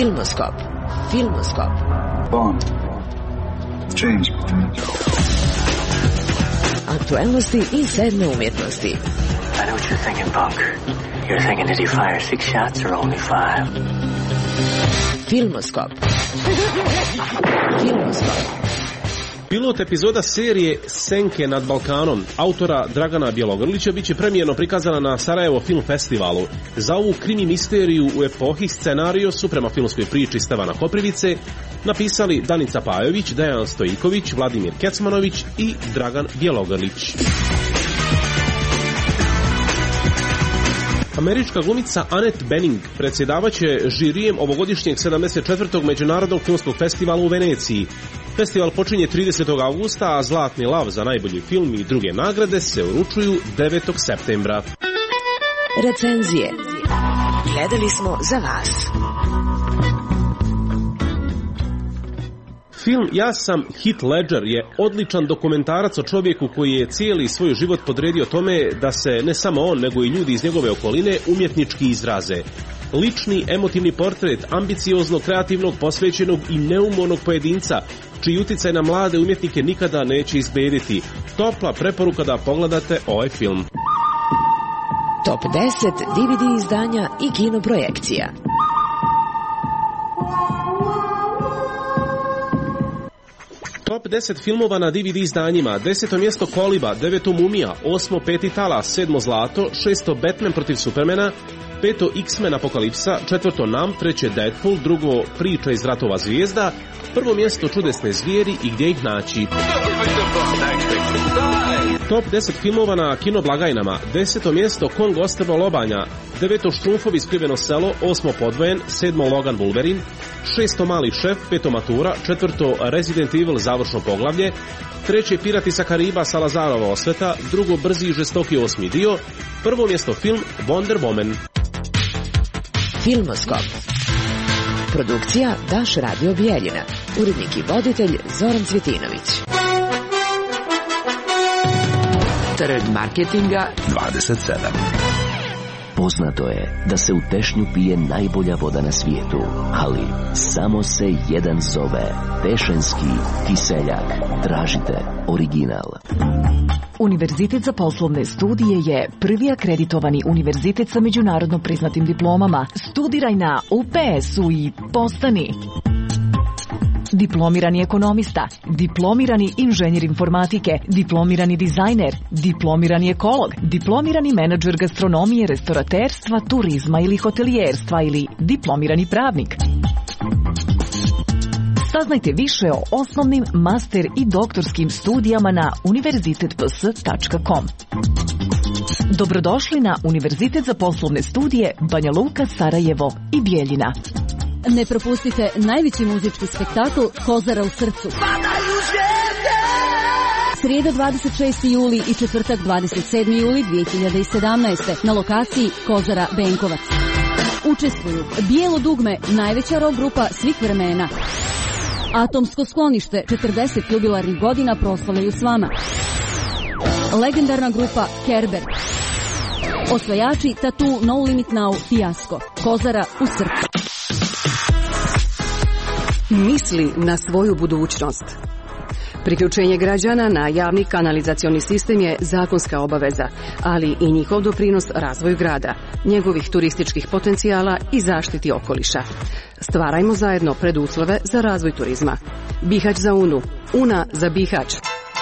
Filmoskop. Filmoskop. Bond. James. Aktuelnosti i sedme umjetnosti. I know what you're thinking, Punk. You're thinking, did he fire 6 shots or only 5? Filmoskop. Filmoskop. Pilot epizoda serije Senke nad Balkanom autora Dragana Bjelogrlića biće premijerno prikazana na Sarajevo Film Festivalu. Za ovu krimi misteriju u epohi scenario su prema filmskoj priči Stevana Koprivice napisali Danica Pajović, Dejan Stojiković, Vladimir Kecmanović i Dragan Bjelogrlić. Američka glumica Annette Bening predsjedavaće žirijem ovogodišnjeg 74. Međunarodnog filmskog festivala u Veneciji. Festival počinje 30. augusta, a Zlatni lav za najbolji film i druge nagrade se uručuju 9. septembra. Recenzije. Gledali smo za vas. Film Ja sam Heath Ledger je odličan dokumentarac o čovjeku koji je cijeli svoj život podredio tome da se ne samo on, nego i ljudi iz njegove okoline umjetnički izraze. Lični, emotivni portret ambicioznog, kreativnog, posvećenog i neumornog pojedinca, čiji utjecaj na mlade umjetnike nikada neće izblediti. Topla preporuka da pogledate ovaj film. Top 10 DVD izdanja i kinoprojekcija. Top 10 filmova na DVD izdanjima. 10. mjesto Koliba, 9. Mumija, 8. Peti talas, 7. Zlato, 6. Batman protiv Supermana, 5. X-Men Apokalipsa, 4. Nam, 3. Deadpool, 2. Priča iz ratova zvijezda, 1. mjesto Čudesne zvijeri i Gdje ih naći. Top 10 filmova na kinoblagajnama. 10. mjesto Kong ostrvo lobanja, 9. Štrumfovi skriveno selo, 8. Podvojen, 7. Logan Wolverine, 6. Mali šef, 5. Matura, 4. Resident Evil završno poglavlje, 3. Pirati sa Kariba Salazarova osveta, 2. Brzi i žestoki 8. dio, 1. mjesto film Wonder Woman. Filmoskop. Produkcija Daš Radio Bijeljina. Urednik i voditelj Zoran Cvjetinović. Trg marketinga 27. Poznato je da se u Tešnju pije najbolja voda na svijetu, ali samo se jedan zove Tešenski kiseljak. Tražite original. Univerzitet za poslovne studije je prvi akreditovani univerzitet sa međunarodno priznatim diplomama. Studiraj na UPS-u i postani diplomirani ekonomista, diplomirani inženjer informatike, diplomirani dizajner, diplomirani ekolog, diplomirani menadžer gastronomije, restoraterstva, turizma ili hotelijerstva ili diplomirani pravnik. Saznajte više o osnovnim, master i doktorskim studijama na univerzitetps.com. Dobrodošli na Univerzitet za poslovne studije Banja Luka, Sarajevo i Bijeljina. Ne propustite najveći muzički spektakl Kozara u srcu. Srijeda 26. juli i četvrtak 27. juli 2017. na lokaciji Kozara Benkovac. Učestvuju Bijelo dugme, najveća rock grupa svih vremena. Atomsko sklonište, 40 jubilarnih godina proslavljaju s vama. Legendarna grupa Kerber. Osvajači Tattoo No Limit Now Fijasko. Kozara u srcu. Misli na svoju budućnost. Priključenje građana na javni kanalizacioni sistem je zakonska obaveza, ali i njihov doprinos razvoju grada, njegovih turističkih potencijala i zaštiti okoliša. Stvarajmo zajedno preduslove za razvoj turizma. Bihać za Unu, Una za Bihać.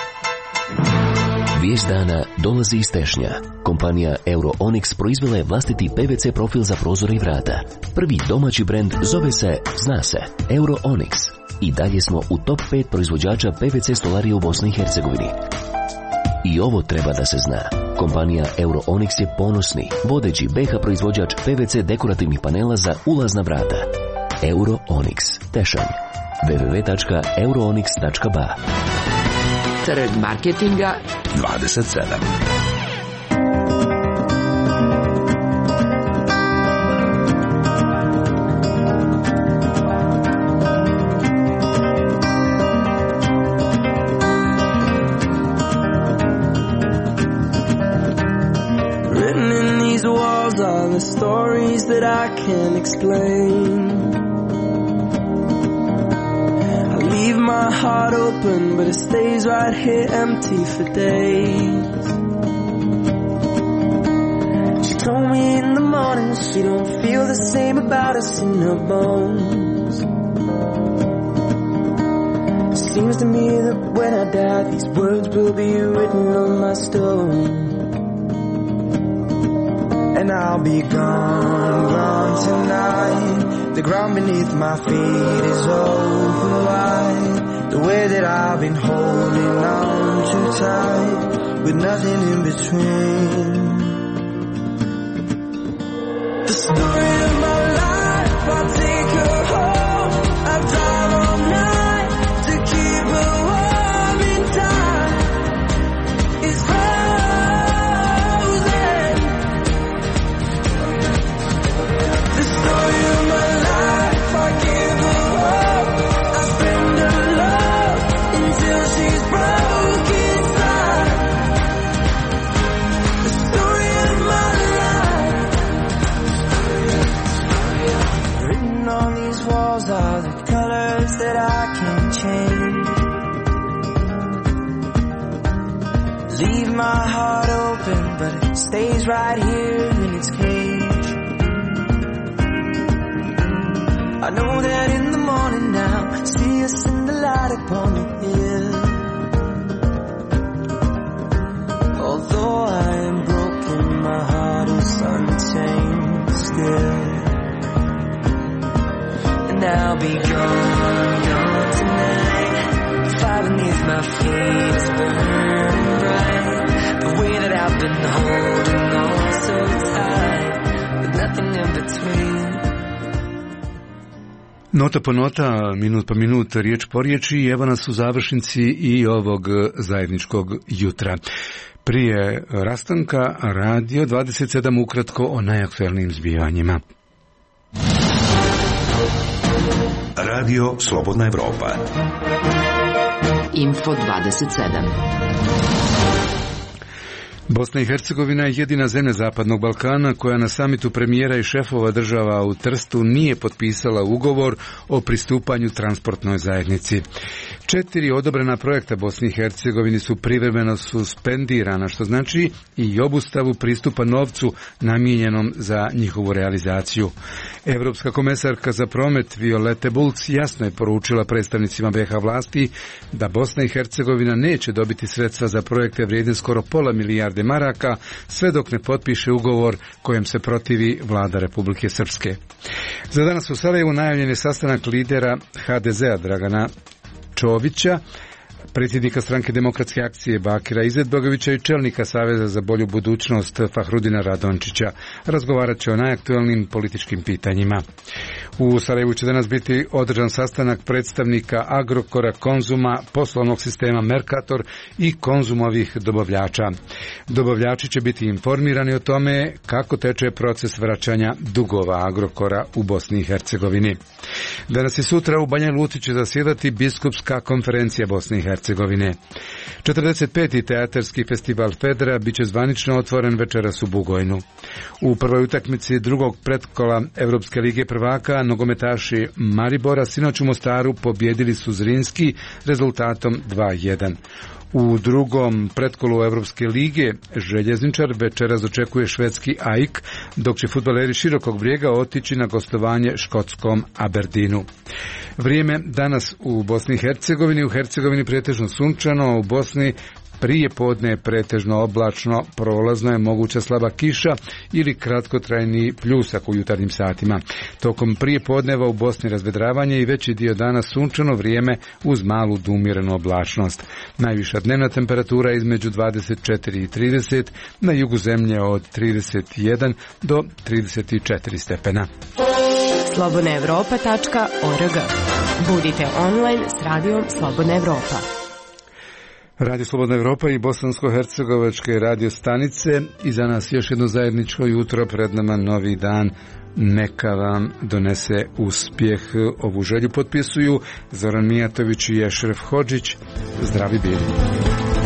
Vijest dana dolazi iz Tešnja. Kompanija Euro-Onyx proizvela je vlastiti PVC profil za prozore i vrata. Prvi domaći brend zove se, zna se, Euro-Onyx. I dalje smo u top 5 proizvođača PVC stolarije u Bosni i Hercegovini. I ovo treba da se zna. Kompanija Euro-Onyx je ponosni, vodeći BH proizvođač PVC dekorativnih panela za ulazna vrata. Euro-Onyx, Tešanj. www.euroonyx.ba. Trg marketinga 27. Written in these walls are the stories that I can't explain. my heart open, but it stays right here empty for days. She told me in the morning she don't feel the same about us in her bones. It seems to me that when I die, these words will be written on my stone. And I'll be gone, gone tonight. The ground beneath my feet is open wide. The way that I've been holding on too tight, with nothing in between. The story of my life, I'll take her home. I'll drive all night to keep her warm in time. It's frozen. The story of my life, I give her hope. I spend her love until she's broke inside. The story of my life. Written on these walls are the colors that I can't change. Leave my heart open, but it stays right here in its cage. I know that in the morning now, see us in the light upon the hill. Although I am broken, my heart is untamed still. And I'll be gone, gone tonight. The fire beneath my feet is burning bright. The way that I've been holding on so tight, with nothing in between. Nota po nota, minut po minut, riječ po riječi, i evo nas u završnici i ovog zajedničkog jutra. Prije rastanka, Radio 27 ukratko o najaktualnijim zbivanjima. Radio Slobodna Evropa. Info 27. Bosna i Hercegovina je jedina zemlja Zapadnog Balkana koja na samitu premijera i šefova država u Trstu nije potpisala ugovor o pristupanju transportnoj zajednici. 4 odobrena projekta Bosni i Hercegovini su privremeno suspendirana, što znači i obustavu pristupa novcu namijenjenom za njihovu realizaciju. Evropska komesarka za promet Violete Bulc jasno je poručila predstavnicima BiH vlasti da Bosna i Hercegovina neće dobiti sredstva za projekte vrijedne skoro pola milijarde maraka sve dok ne potpiše ugovor kojem se protivi vlada Republike Srpske. Za danas u Sarajevu najavljen je sastanak lidera HDZ-a Dragana Čovića, predsjednika stranke Demokratske akcije Bakira Izetbegovića i čelnika Saveza za bolju budućnost Fahrudina Radončića. Razgovarat će o najaktualnim političkim pitanjima. U Sarajevu će danas biti održan sastanak predstavnika Agrokora, Konzuma, poslovnog sistema Mercator i Konzumovih dobavljača. Dobavljači će biti informirani o tome kako teče proces vraćanja dugova Agrokora u Bosni i Hercegovini. Danas i sutra u Banja Luci će zasjedati Biskupska konferencija Bosne i Hercegovine. 45. teatarski festival Fedra bit će zvanično otvoren večeras u Bugojnu. U prvoj utakmici drugog pretkola Evropske lige prvaka nogometaši Maribora sinoć u Mostaru pobjedili su Zrinski rezultatom 2:1. U drugom pretkolu Evropske lige Željezničar večeras očekuje švedski AIK, dok će fudbaleri Širokog Brijega otići na gostovanje škotskom Aberdeenu. Vrijeme danas u Bosni i Hercegovini, u Hercegovini pretežno sunčano, u Bosni prije podne je pretežno oblačno, prolazno je moguća slaba kiša ili kratkotrajni pljusak u jutarnjim satima. Tokom prije podneva u Bosni razvedravanje i veći dio dana sunčano vrijeme uz malu do umjerenu oblačnost. Najviša dnevna temperatura je između 24 i 30, na jugu zemlje od 31 do 34 stepena. slobodnaevropa.org. Budite online s radijom Slobodna Evropa. Radio Slobodna Evropa i bosansko-hercegovačke radio stanice i za nas još jedno zajedničko jutro, pred nama novi dan. Neka vam donese uspjeh. Ovu želju potpisuju Zoran Mijatović i Ešref Hodžić. Zdravi bili.